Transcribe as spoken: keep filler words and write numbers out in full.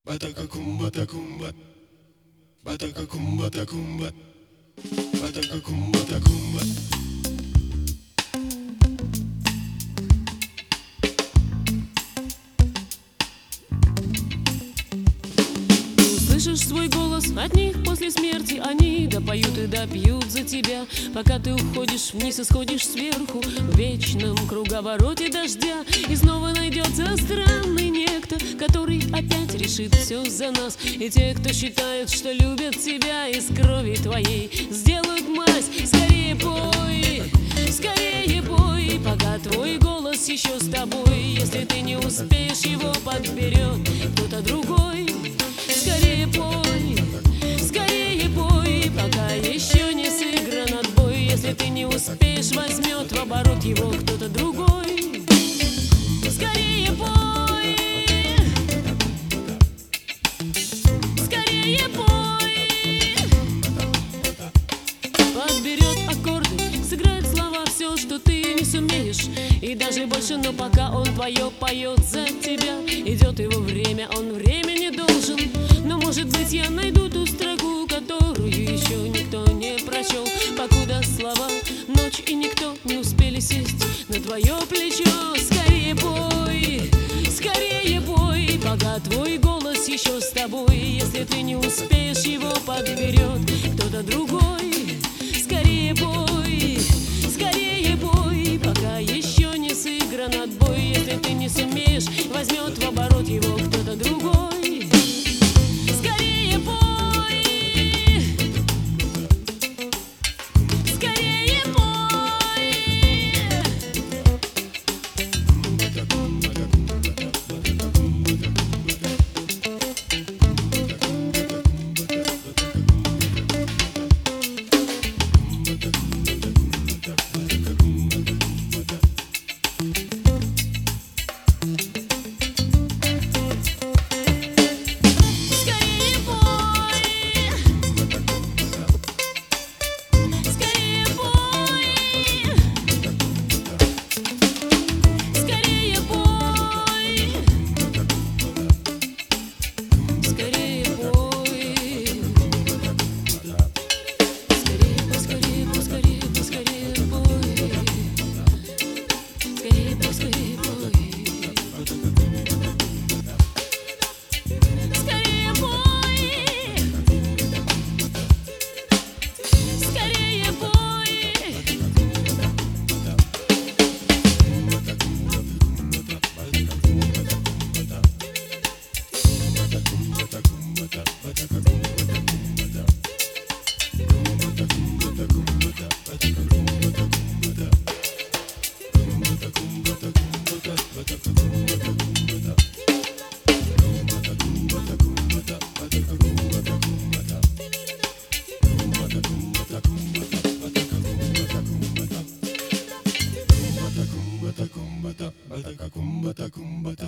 Батакакум, батакумба, батакакум, батакумба, батакакум, батакумба. Слышишь свой голос от них после смерти? Они допоют и допьют за тебя, пока ты уходишь вниз и сходишь сверху в вечном круговороте дождя. И снова найдется странный некто, который опять решит все за нас. И те, кто считают, что любят тебя, из крови твоей сделают мазь. Скорее пой, скорее пой, пока твой голос еще с тобой. Если ты не успеешь, его подберет кто-то другой. Скорее пой, скорее пой, пока еще не сыгран отбой. Если ты не успеешь, возьмет в оборот его кто-то другой. Скорее пой, скорее пой. Подберет аккорды, сыграет слова, все, что ты не сумеешь. И даже больше, но пока он твое поет за тебя. Идет его время, он времени должен. Но, может быть, я найду ту строку, которую еще никто не прочел. Покуда слова, ночь и никто не успели сесть на твое плечо. Скорее пой, скорее пой, пока твой голос еще с тобой. Если ты не успеешь, его подберет кто-то другой. Скорее пой, скорее пой, пока еще не сыгран отбой. Если ты не сумеешь, возьмет в оборот его кто-то другой. Батакум, батакум, батакум, батакум, батакум.